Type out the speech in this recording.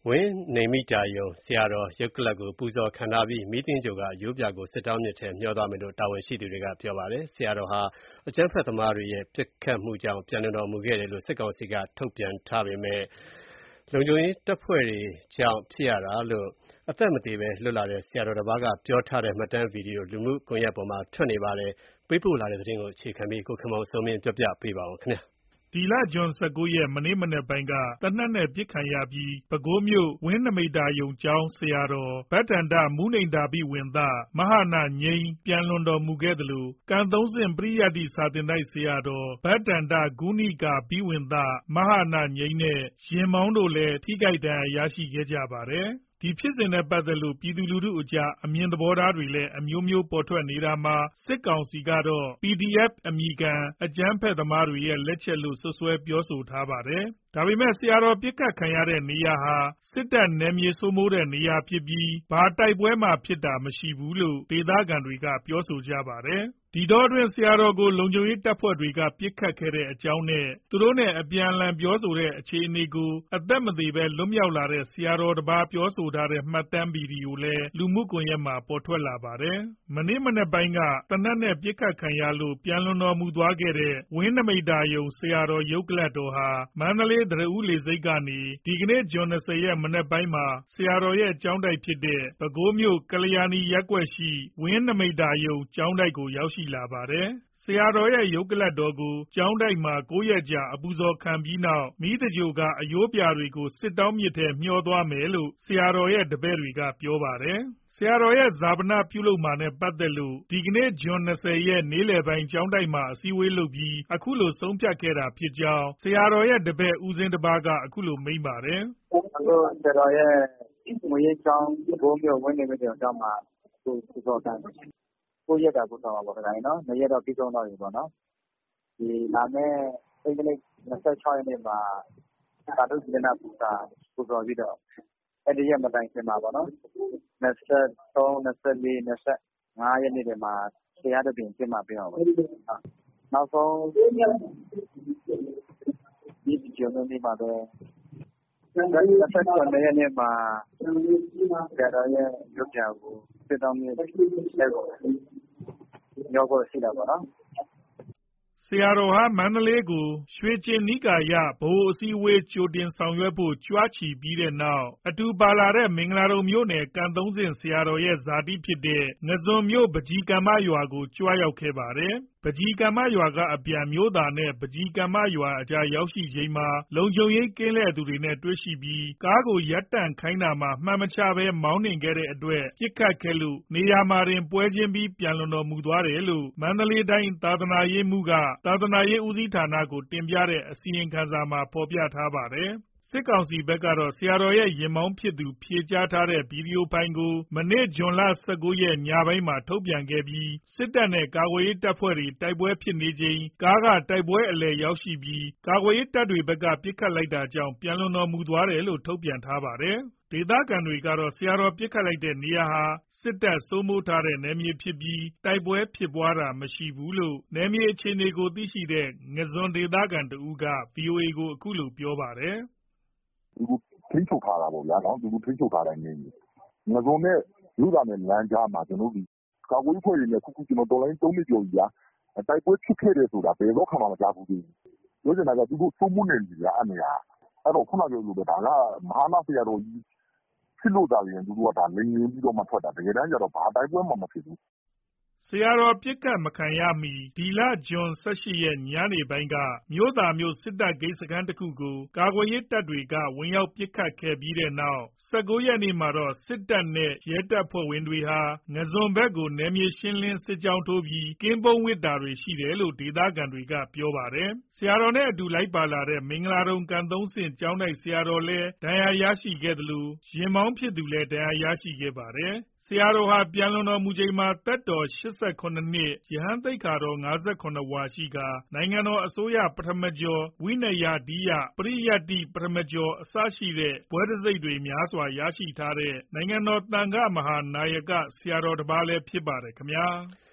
ဝင်းနေမိတာရုံဆရာတော်ရုပ်ကလပ်ကိုပူဇော်ခံထားပြီးမီးသင်္ဂြိုဟ်ကရိုးပြကိုစစ်တောင်းမြစ်ထဲမျှောသွားမယ်လို့တာဝန်ရှိသူတွေကပြောပါတယ်။ဆရာတော်ဟာအကြမ်းဖက်သမားတွေရဲ့ပစ်ခတ်မှုကြောင့်ပြန်လည်တော်မူခဲ့တယ်လို့စစ်ကောင်စီကထုတ်ပြန်ထားပေမဲ့လုံခြုံရေးတပ်ဖွဲ့တွေကြောင့်ဖြစ်ရတာလို့အသက်မသေဘဲလွတ်လာတဲ့ဆရာတော်တစ်ပါးကပြောထားတဲ့မှတ်တမ်းဗီဒီယိုလူမှုကွန်ရက်ပေါ်မှာထွက်နေပါတယ်။ပေးပို့လာတဲ့သတင်းကိုအခြေခံပြီးကိုခင်မောင်စိုးမင်းပြောပြပေးပါဦးခင်ဗျာ။ဒီလဇွန်19ရက်မနေ့မနက်ပိုင်းကသေနတ်နဲ့ပစ်ခံရပြီးပဲခူးမြို့ဝင်းနမိတ်တာရုံကျောင်းဆရာတော်ဗတ္တန္တမုနိန္ဒာဘိဝံသမဟာနာငြိမ်းပြန်လွန်တော်မူခဲ့သလိုကံသုံးဆင့်ပရိယတ္တိစာသင်တိုက်ဆရာတော်ဗတ္တန္တဂုဏိကာဘိဝံသမဟာနာငြိမ်းနဲ့ရင်မောင်းတို့လည်းထိခိုက်ဒဏ်ရာရရှိခဲ့ကြပါတယ်။ဒီဖြစ်စဉ်နဲ့ပတ်သက်လို့ပြည်သူလူထုအကြားအမြင်သဘောထားတွေလည်းအမျိုးမျိုးပေါ်ထွက်နေတာမှာစစ်ကောင်စီကတော့ PDF အမည်ခံအကြမ်းဖက်သမားတွေရဲ့လက်ချက်လို့စွပ်စွဲပြောဆိုထားပါတယ်။ဒါပေမဲ့ဆရာတော်ပစ်ခတ်ခံရတဲ့နေရာဟာစစ်တပ်နယ်မြေစိုးမိုးတဲ့နေရာဖြစ်ပြီးဘာတိုက်ပွဲမှဖြစ်တာမရှိဘူးလို့ဒေသခံတွေကပြောဆိုကြပါတယ်။ဒီတော့တွင်ဆရာတော်ကိုလုံခြုံရေးတပ်ဖွဲ့တွေကပစ်ခတ်ခဲ့တဲ့အကြောင်းနဲ့သူတို့နဲ့အပြန်အလှန်ပြောဆိုတဲ့အခြေအနေကိုအသက်မသေးပဲလွတ်မြောက်လာတဲ့ဆရာတော်တစ်ပါးပြောဆိုထားတဲ့မှတ်တမ်းဗီဒီယိုလည်းလူမှုကွန်ရက်မှာပေါ်ထွက်လာပါတယ်။မနေ့မနက်ပိုင်းကသေနတ်နဲ့ပစ်ခတ်ခံရလို့ပြန်လွန်တော်မူသွားခဲ့တဲ့ဝင်းနမိတ်တာယုံဆရာတော်ရုပ်ကလတ်တော်ဟာမန္တလေးသရဦးလေဆိပ်ကနေဒီကနေ့ဇွန်20ရက်မနက်ပိုင်းမှာဆရာတော်ရဲ့ကျောင်းတိုက်ဖြစ်တဲ့ပဲခူးမြို့ကလျာဏီရပ်ကွက်ရှိဝင်းနမိတ်တာယုံကျောင်းတိုက်ကိုရောက်ရှိလာပါတယ်။ဆရာတော်ရဲ့ရုပ်ကလတ်တော်ကိုကျောင်းတိုက်မှာ9ရက်ကြာအပူဇော်ခံပြီးနောက်မီးတကြိုကအယိုးပြာတွေကိုစစ်တောင်းမြစ်ထဲမျှောသွားမယ်လို့ဆရာတော်ရဲ့တပည့်တွေကပြောပါတယ်။ဆရာတော်ရဲ့ဇာပနပြုလုပ်မှာနဲ့ပတ်သက်လို့ဒီကနေ့ဇွန်20ရက်နေ့လယ်ပိုင်းကျောင်းတိုက်မှာအစည်းအဝေးလုပ်ပြီးအခုလိုဆုံးဖြတ်ခဲ့တာဖြစ်ကြောင်းဆရာတော်ရဲ့တပည့်ဦးစင်းတစ်ပါးကအခုလိုမိန့်ပါတယ်။အခုဆရာတော်ရဲ့ငွေရေးကျောင်းဘိုးမျိုးဝင်းနေမိတဲ့ကျောင်းမှာပူဇော်ခံ9ရက်ကပူဇော်မှာပေါ့ခင်ဗျာနော်2ရက်တော့ပြီးဆုံးတော့ပြီပေါ့နော်ဒီလာမယ့်အင်္ဂလိပ်26ရက်နေ့မှာသာဓုစေတနာပူဇော်ပြီးတော့အဲ့ဒီရက်မတိုင်ခင်မှာပေါ့နော်23 24 25ရက်နေ့တွေမှာတရားတော်ပြင်ကျင်းပပေးအောင်ပေါ့နောက်ဆုံးဒီဂျွန်နေ့မှာတော့27ရက်နေ့မှာဆရာတော်ရဲ့ရုပ်ပြကိုစစ်တောင်းမြစ်လက်ကိုရောက်ဖို့ရှိတာပေါ့နော်ဆရာတော်ဟာမန္တလေးကိုရွှေကျင်နိကာယဗဟိုအစည်းအဝေးကြိုတင်ဆောင်ရွက်ဖို့ကြွားချီပြီးတဲ့နောက်အတူပါလာတဲ့မင်္ဂလာတုံမြို့နယ်ကံသုံးဆင့်ဆရာတော်ရဲ့ဇာတိဖြစ်တဲ့ငဇွန်မြို့ပကြီးကမ္မရွာကိုကြွားရောက်ခဲ့ပါတယ်။ပကြီးကမ္မရွာကအပြန်မြို့သားနဲ့ပကြီးကမ္မရွာအကြားရောက်ရှိချိန်မှာလုံခြုံရေးကင်းလှည့်သူတွေနဲ့တွေ့ရှိပြီးကားကိုရပ်တန့်ခိုင်းတာမှာမှန်မချပဲမောင်းနှင်ခဲ့တဲ့အတွက်ပြစ်ခတ်ခဲ့လို့နေရာမှာတင်ပွဲချင်းပြီးပြန်လွန်တော်မူသွားတယ်လို့မန္တလေးတိုင်းသာသနာရေးမှူးကသာသနာရေးဦးစီးဌာနကိုတင်ပြတဲ့အစီရင်ခံစာမှာဖော်ပြထားပါတယ်။စစ်ကောင်စီဘက်ကတော့ဆရာတော်ရဲ့ရင်မောင်းဖြစ်သူဖြေကြားထားတဲ့ဗီဒီယိုဖိုင်ကိုမနေ့ဇွန်လ19ရက်ညပိုင်းမှာထုတ်ပြန်ခဲ့ပြီးစစ်တပ်နဲ့ကာကွယ်ရေးတပ်ဖွဲ့တွေတိုက်ပွဲဖြစ်နေချိန်ကားကတိုက်ပွဲအလယ်ရောက်ရှိပြီးကာကွယ်ရေးတပ်တွေဘက်ကပစ်ခတ်လိုက်တာကြောင့်ပြန်လွန်တော်မူသွားတယ်လို့ထုတ်ပြန်ထားပါတယ်။ဒေသခံတွေကတော့ဆရာတော်ပစ်ခတ်လိုက်တဲ့နေရာဟာစစ်တပ်စိုးမိုးထားတဲ့နယ်မြေဖြစ်ပြီးတိုက်ပွဲဖြစ်ပွားတာမရှိဘူးလို့နယ်မြေအခြေအနေကိုသိရှိတဲ့ငဇွန်ဒေသခံတဦးက VOA ကိုအခုလိုပြောပါတယ်။သူထိန်းချုပ်ထားတာပေါ့ဗျာနော်သူထိန်းချုပ်ထားတဲ့နေငဇုံနဲ့မြို့သားနဲ့လမ်းကြားမှာကျွန်တော်တို့ကာကွယ်ရေးဖွဲ့တွေနဲ့ခုကျွန်တော်တော်လိုင်း3နှစ်ကျော်ကြီးဗျာတိုက်ပွဲဖြစ်ခဲ့တယ်ဆိုတာဘယ်တော့မှမကြားဘူးပြောချင်တာကသူတို့သုံးမှုနေပြီဗျာအဲ့နေရာအဲ့တော့ခုနကပြောလို့ပဲဒါကမဟာနာဆရာတော်ကြီးဖြစ်လို့တာရင်သူတို့ကဒါလင်းရင်းပြီးတော့မှထွက်တာတကယ်တမ်းကျတော့ဘာတိုက်ပွဲမှမဖြစ်ဘူးဆရာတော်ပစ်ခတ်မခံရမီဒီလဇွန်18ရက်ညနေပိုင်းကမြို့သားမျိုးစစ်တပ်ဂိတ်စခန်းတစ်ခုကိုကာကွယ်ရေးတပ်တွေကဝင်ရောက်ပစ်ခတ်ခဲ့ပြီးတဲ့နောက်19ရက်နေ့မှာတော့စစ်တပ်နဲ့ရဲတပ်ဖွဲ့ဝင်တွေဟာငဇွန်ဘက်ကိုနယ်မြေရှင်းလင်းစစ်ကြောင်းထိုးပြီးကင်းပုန်းဝစ်တာတွေရှိတယ်လို့ဒေသခံတွေကပြောပါတယ်။ဆရာတော်နဲ့အတူလိုက်ပါလာတဲ့မင်္ဂလာတုံကံသုံးဆင့်ကျောင်းတိုက်ဆရာတော်လည်းဒဏ်ရာရရှိခဲ့တယ်လို့ရင်မောင်းဖြစ်သူလည်းဒဏ်ရာရရှိခဲ့ပါတယ်။ဆရာတော်ဟာပြန်လွန်တော်မူချိန်မှာသက်တော်88နှစ်ယဟန်သိက္ခာတော်58ဝါရှိကာနိုင်ငံတော်အစိုးရပထမကျော်ဝိနယဒိယပရိယတ္တိပထမကျော်အစရှိတဲ့ဘွဲတံဆိပ်တွေများစွာရရှိထားတဲ့နိုင်ငံတော်သံဃမဟာနာယကဆရာတော်တစ်ပါးလည်းဖြစ်ပါတယ်ခင်ဗျာ။